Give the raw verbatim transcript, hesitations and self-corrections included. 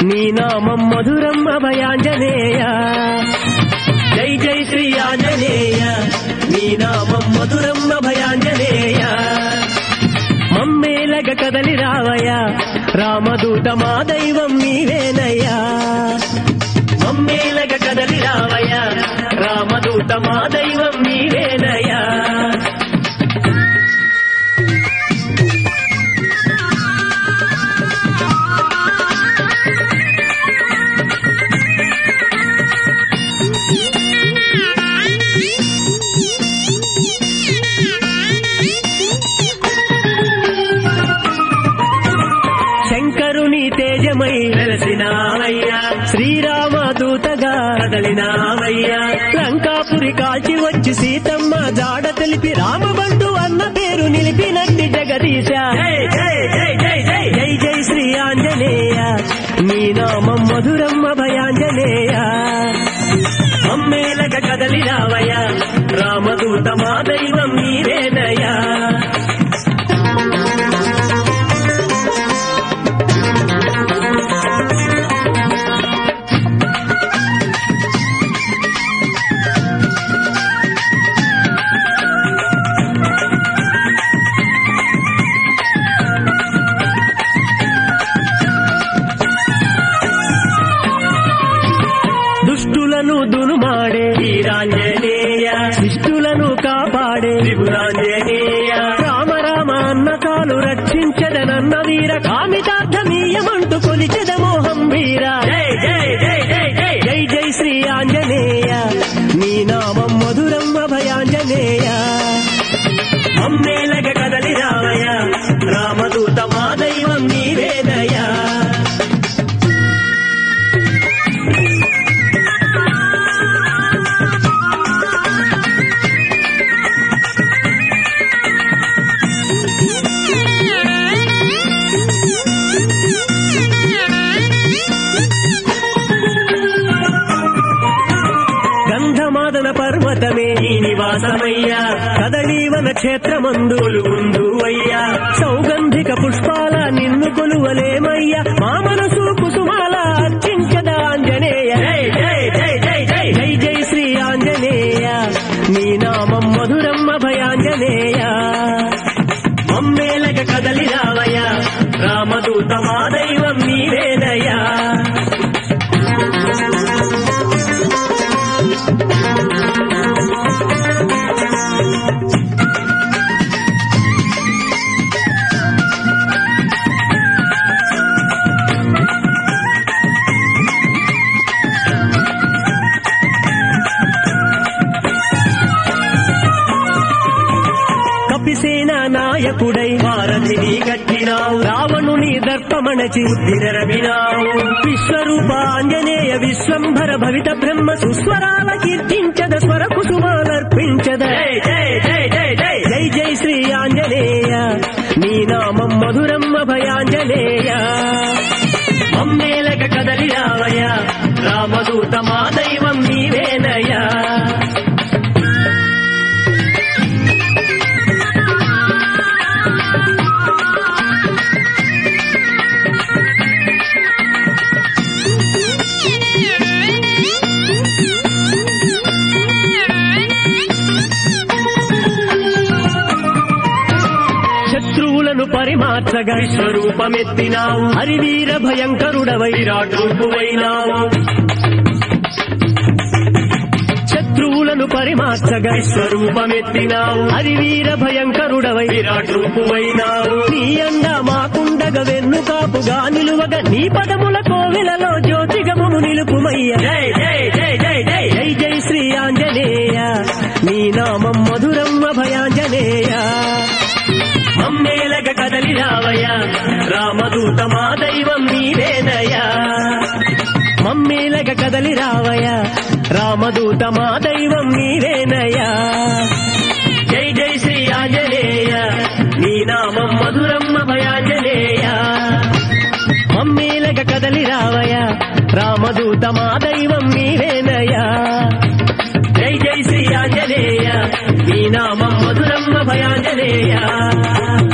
నీ నామం మధురం అభయాంజనేయ జై జై శ్రీ ఆంజనేయ నీ నామం మధురం అభయాంజనేయ మమ్మేలగ కదలి రావయ్యా రామదూత మా దైవం నీవేనయ్యా మమ్మేలగ కదలి రావయ్యా రామదూత మా దైవం నీవేనయ్యా శంకరుని తేజమై వెలసినావయ్యా శ్రీరామదూతగా కదలినావయ్యా లంకాపురి కాల్చి వచ్చి సీతమ్మ జాడ తెలిపి రామబంధు అన్న పేరు నిలిపినట్టి జగదీశ జై జై జై జై జై జై జై శ్రీ ఆంజనేయ నీ నామం మధురం అభయాంజనేయ అమ్మేలగ కదలి రావయ్యా రామదూత మా దైవం నీవేనయ్యా దుష్టులను దునుమాడే వీరాంజనేయ శిష్టులను కాపాడే విభురాంజనేయ రామ రామ అన్న కాలు రక్షించదనన్న వీర కామితార్థమీయమంటూ కొలిచెద మోహం వీర జై జై జై జై జై జై జై శ్రీ ఆంజనేయ నీ నామం మధురం అభయాంజనేయ అమ్మేలగ కదలి రావయ్యా రామదూత మా దైవం నీవేనయ్యా గంధమాదన పర్వతమే నీ నివాసమయ్యా కదళీవన క్షేత్రమందు కొలువుందు అయ్యా సౌగంధిక పుష్పాల నిన్ను కొలువలేమయ్యా మా మనసు కుసుమాల అర్చించద ఆంజనేయ జై జై జై జై జై జై జై శ్రీ ఆంజనేయ నీ నామం మధురం అభయాంజనేయ మమ్మేలగ కదలి రావయ్యా రామదూత మా దైవం నీవేనయ్యా కపిసేన నాయకుడై వారధిని కట్టినావు రావణుని దర్పమణచి బుద్ధిరవినావు విశ్వరూప ఆంజనేయ విశ్వంభర భవిత బ్రహ్మ సుస్వరాల కీర్తించద స్వర కుసుమాలర్పించద జై జై జై జై జై జై జై శ్రీ ఆంజనేయ నీ నామం మధురం అభయాంజనేయ మమ్మేలగ కదలి రావయ్యా రామదూత మా దైవం నీవేనయ్యా శత్రువులను పరిమార్చగా విశ్వరూపమెత్తినావు హరివీర భయంకరుడవై విరాట్ రూపువైనావు శత్రువులను పరిమార్చగా విశ్వరూపమెత్తినావు హరివీర భయంకరుడవై విరాట్ రూపువైనావు నీ అండ మాకుండగ వెన్ను కాపుగా నిలువగా నీ పదముల కోవెలలో జ్యోతిగమును నిలుపుమయ్య జై జై జై జై జై జై జై శ్రీ ఆంజనేయ నీ నామం మధురం అభయాంజనేయ మమ్మేలగ కదలి రావయ్యా రామదూత మా దైవం నీవేనయ్యా మమ్మేలగ కదలి రావయ్యా రామదూత మా దైవం నీవేనయ్యా జై జై శ్రీ ఆంజనేయ నీ నామం మధురం అభయాంజనేయ మమ్మేలగ కదలి రావయ్యా రామదూత మా దైవం నీవేనయ్యా జై జై శ్రీ ఆంజనేయ నీ నామం మధురం అభయాంజనేయ